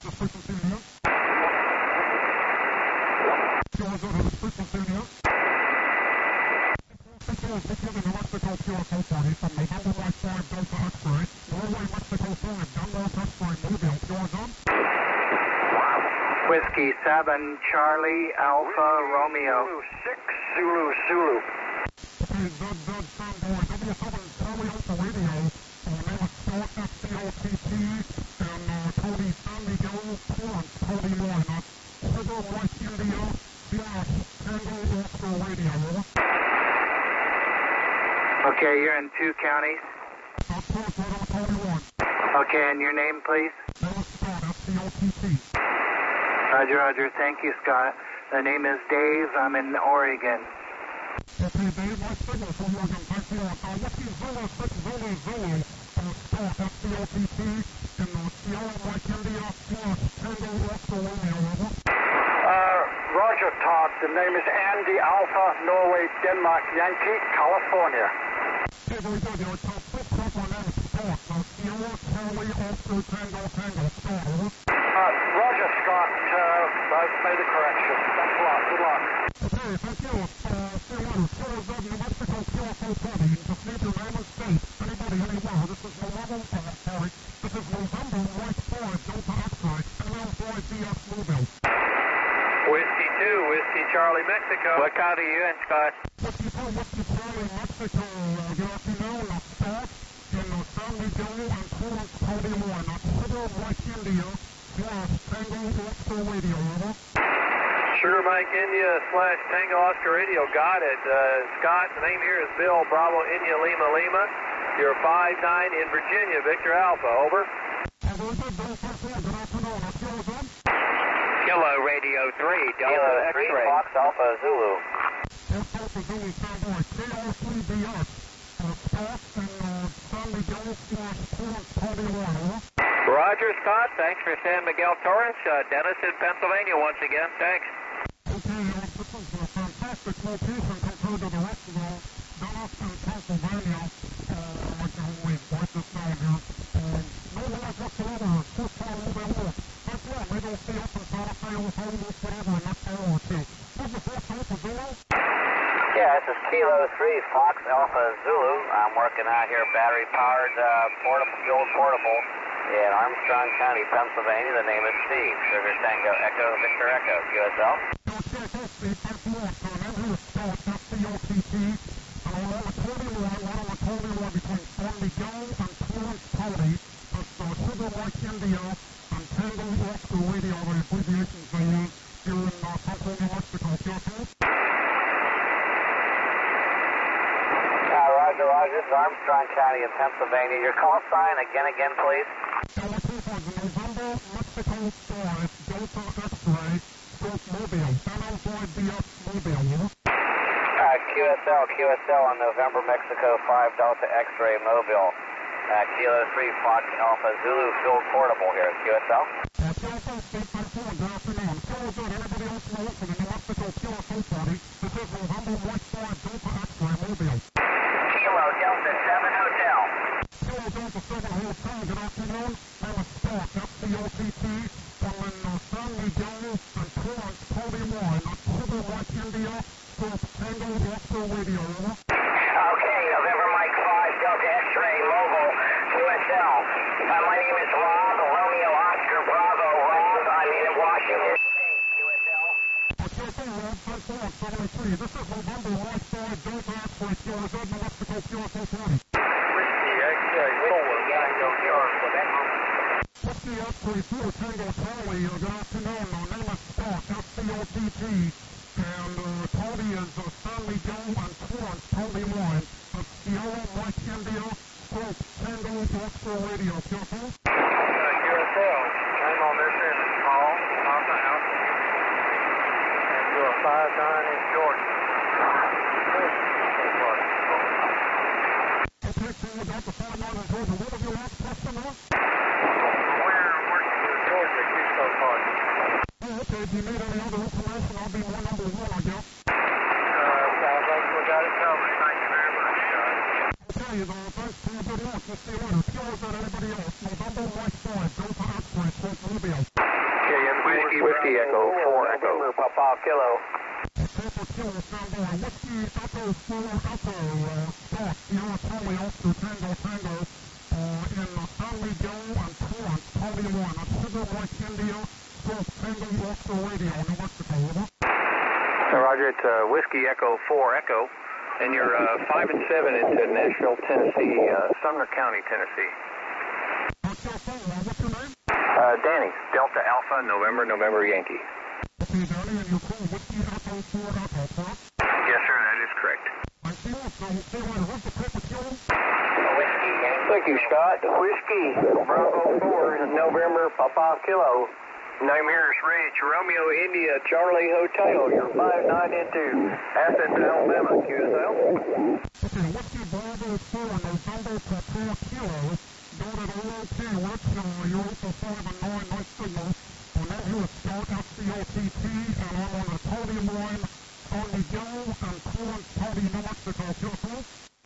frequency here. QRZ has a frequency here. Beginning New Mexico QSO 40 from November Mike 5 Delta X-ray, Norway, Mexico 5, Denmark X-ray, Mobile, QRZ. Whiskey 7, Charlie, Alpha, Romeo. 6, Zulu, Zulu. Okay, ZZ Sandboy, W7 Charlie Alpha Radio, name is Scott FCOTT, and Cody San Miguel, Torrance, Cody Moore, Sugar White India, Slash, Tango Oscar Radio, over. Okay, you're in 2 counties. South Coast, right on Cody 1. Okay, and your name, please? Name is Scott FCOTT. Roger, Roger. Thank you, Scott. The name is Dave. I'm in Oregon. Okay, Dave, my signal from Oregon. Thank you. Whiskey Zulu, 6 Zulu, Zulu, Scott, FCOTT, in Sierra, Mike, India, Slash, Tango, Oscar, Romeo, over. Roger, Todd. The name is Andy Alpha, Norway, Denmark, Yankee, California. Okay, very good. Your top 5 crop, my name is Scott. Sierra, Charlie, Oscar, Tango, Tango, Scott, over. Roger, Scott. I've made a correction. Thanks a lot. Good luck. Okay, thank you. See you later. QRZ, New Mexico, QSO 40. Just need your name and state. Anybody, anywhere. This is November, this is November, Mike 5, Delta X-ray, LL5 BS Mobile. Whiskey 2, Whiskey Charlie, Mexico. What county are you in, Scott? Whiskey 2, Whiskey Charlie, Mexico. Good afternoon. Scott in San Miguel and Torrance, Cody Moore. Sugar Mike India, Slash, Tango Oscar Radio, over. Sugar Mike India / Tango Oscar Radio. Got it. Scott, the name here is Bill Bravo India Lima Lima. You're 5-9 in Virginia, Victor Alpha, over. Very good, Bill. Thank you. Good afternoon. QRZ. Kilo Radio 3, Delta X-ray. Fox Alpha Zulu. Fox Alpha Zulu, Sandboy, KR3BS. Scott in San Miguel / Torrance, Cody Moore, over. Roger, Scott. Thanks for San Miguel Torrance. Dennis in Pennsylvania once again. Thanks. Okay, this is a fantastic location compared to the rest of the Dennis in Pennsylvania. I can only write this down here. No lag whatsoever. First time Mobile. That's right. Maybe we'll stay up in Santa Fe, Hollywood, whatever, in the next hour or two. This is Fox Alpha Zulu. Yeah, this is Kilo 3, Fox Alpha Zulu. I'm working out here battery-powered portable in Armstrong County, Pennsylvania. The name is Steve. Sugar Tango Echo Victor Echo, QSL. QSL, Steve. Thanks a lot. My name is Scott, FCOTT. And I'm on the Cody line, right on the Cody line between San Miguel and Torrance County. That's Sugar Mike India and Tango Oscar Radio, the abbreviations they use here in Central New Mexico. QSL? Roger, Roger. This is Armstrong County in Pennsylvania. Your call sign again, please. November, Mexico 5, Delta X-ray, Stroke Mobile, LL5 BS Mobile, over. QSL on November, Mexico 5, Delta X-ray Mobile. Kilo 3, Fox Alpha Zulu, field portable here. QSL. QSL, State 34, good afternoon. QRZ, anybody else know for the New Mexico QSO 40? This is November, Mike 5, Delta X-ray Mobile. Kilo Delta 7 Hotel. Kilo Delta 7 Hotel, good afternoon. Name is Scott, FCOTT, from San Miguel and Torrance, Cody Moore. Sugar Mike India, Stroke Tango Oscar Radio, over. Okay, November Mike 5, Delta X-ray Mobile, QSL. My name is Rob, Romeo Oscar Bravo. Rob, I'm in Washington State, QSL. QSL, Rob, thanks a lot, 73. This is November Mike 5, Delta X-ray, QRZ, New Mexico QSO 40. Whiskey X-ray 4, Tango Charlie. Whiskey X-ray 4, Tango Charlie. Good afternoon. My name is Scott, FCOTT. And Cody is San Miguel and Torrance, Cody Moore. That's Sierra, Mike India, Stroke, Tango Oscar Radio. QSL? QSL. Name on this is Paul, Papa House. And you're 5-9 in Georgia. Okay, so we got the 5-9 in Georgia. What was your last question, huh? We're working in Georgia, QSO Party. Oh, okay. Do you need any other information? I'll be more number one, I guess. I think we got it covered. Thank you very much. Okay, thanks for your good luck. We'll see you later. QRZ, anybody else? November Mike 5, Delta X-ray, Stroke Mobile. Whiskey Echo 4 Echo. November Papa Kilo. Papa Kilo, stand by. Whiskey Echo 4 Echo, start, Sierra Charlie Oscar Tango Tango, in San Miguel and Torrance, Charlie 1, at Sugar Mike India, Salt Tango Oscar Radio, New Mexico, over. Roger, it's Whiskey Echo 4 Echo, and you're 5 and 7 into Nashville, Tennessee, Sumner County, Tennessee. What's your name? Danny, Delta Alpha, November Yankee. Okay, Danny, and you're cool. Whiskey Echo 4 Echo, correct? Yes, sir, that is correct. I see you, so we'll stay right. What's the Papa Kilo? Whiskey Yankee. Thank you, Scott. Whiskey Bravo 4 November Papa Kilo. Name here is Rich, Romeo India Charlie Hotel. You're 5-9 into Athens, Alabama, QSL. Okay, Whiskey Bravo 4 November Papa Kilo. Noted OOT, Rich, you're also 5-9, nice signal. We're now here at Start FCOTT, and I'm on the podium line, San Miguel and Torrance County, New Mexico. QSL?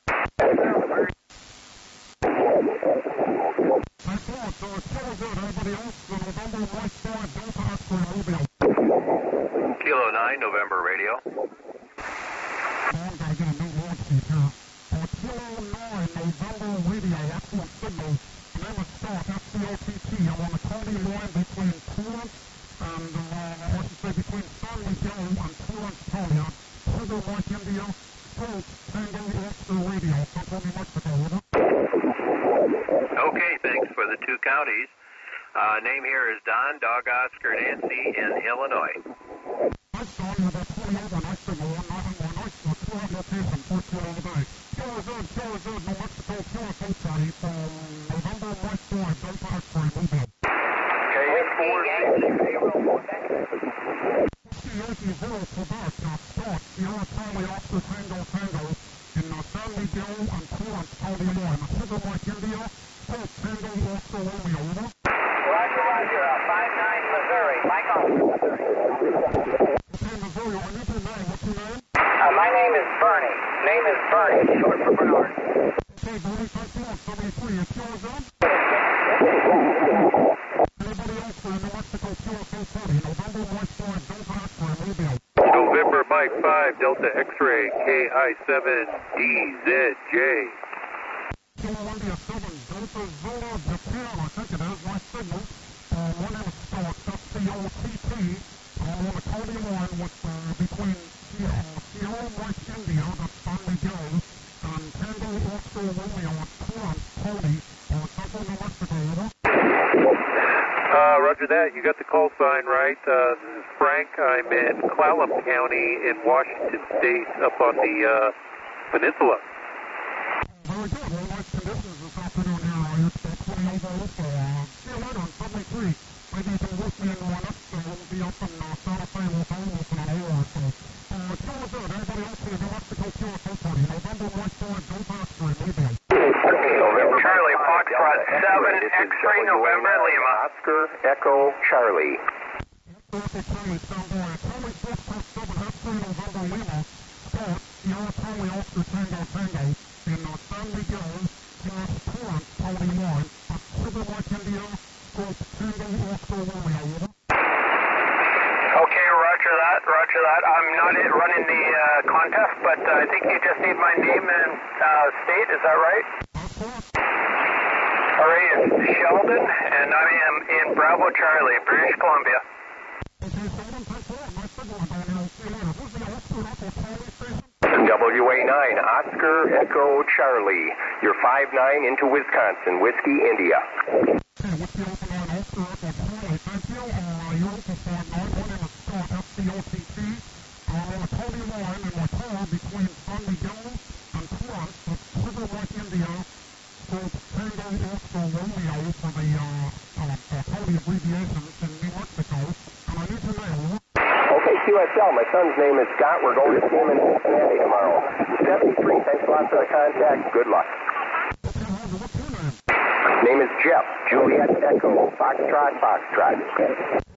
Thanks a lot. So it's still good. Everybody else, the November Mike 5, Delta X-ray Mobile. Kilo 9, November Radio. I'm going to get a new launch sheet here. Kilo 9, November Radio, excellent signal. Name is Start, FCOTT. I'm on the county line between Torrance and, I should say, between San Miguel and Torrance County. Sugar Mike India, Salt Tango Oscar Radio, Central New Mexico. Over. Okay, thanks for the two counties. Name here is Don, Dog Oscar Nancy in Illinois. Nice, Don. You're about 20 over. Nice signal. 191. Nice. 200 location. First kill of the day. Killer New Mexico. QSO party from November Mike 5, Delta X-ray Mobile. Okay, Whiskey Yankee. Whiskey Yankee 0 Quebec. Start, Sierra Charlie Oscar Tango Tango in San Miguel and Torrance County 1. Sugar Mike India, Salt Tango Oscar Romeo. Over. Roger, 5-9 Missouri. Mike on. Okay, Missouri, I need your name. What's your name? My name is Bernie. Name is Bernie, short for Bernard. Okay, Bernie, thanks a lot. 73. It's yours up? Anybody else for New Mexico QSO party? November Mike 5, Delta X-ray Mobile. November Mike 5, Delta X-ray, KI7DZJ. Kilo India 7, Delta Zulu, Japan, I think it is, my signal. My name is Start, FCOTT. I'm on the county line with, between Sierra Mike India, that's San Miguel, and Tango Oscar Romeo at Torrance County, Central New Mexico. Over. Roger that. You got the call sign right. This is Frank. I'm in Clallam County in Washington State up on the peninsula. Very good. Well, nice conditions this afternoon here. It's 20 over also. See you later on 73. Maybe you can work me into our next thing. We'll be up in Santa Fe, Los Alamos in an hour or so. Kill is good. Everybody else for the New Mexico QSO party. November Mike 5, Delta X-ray Mobile. November Charlie, Foxtrot 7, X-ray, November Lima. Oscar Echo Charlie. Echo Charlie, stand by. Charlie Foxtrot 7, X-ray, November Lima. Start, Sierra Charlie Oscar Tango Tango in San Miguel, Torrance County 1. At Sugar Mike India, Salt Tango Oscar Romeo. Over. Okay, roger that. I'm not running the contest, but I think you just need my name and state, is that right? That's correct. All right, it's Sheldon, and I am in Bravo Charlie, British Columbia. Okay, Sheldon, thanks a lot. Nice signal down here. I'll see you later. Who's the Oscar Echo Charlie station? WA9, Oscar Echo Charlie. You're 5-9 into Wisconsin, Whiskey India. Okay, Whiskey Open on Oscar Echo Charlie. Thank you. You're also 5-9. My name is Scott, FCOTT. I'm on the county line in my car between San Miguel and Torrance with Sugar Mike India, Salt Tango Oscar Romeo for the county abbreviations in New Mexico. And I need your name. Okay, QSL, my son's name is Scott. We're going to see him in Cincinnati tomorrow. 73, thanks a lot for the contact. Good luck. Okay, Roger, what's your name? Name is Jeff, Juliet Echo, Foxtrot.